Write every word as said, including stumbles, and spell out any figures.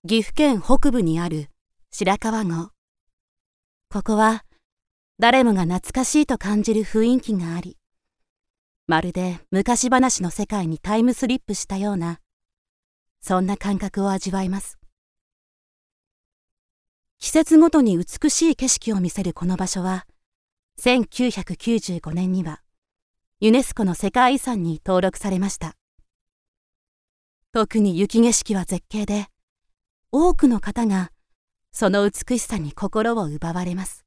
岐阜県北部にある白川郷。ここは誰もが懐かしいと感じる雰囲気があり、まるで昔話の世界にタイムスリップしたような、そんな感覚を味わいます。季節ごとに美しい景色を見せるこの場所は、せんきゅうひゃくきゅうじゅうごねんにはユネスコの世界遺産に登録されました。特に雪景色は絶景で、多くの方がその美しさに心を奪われます。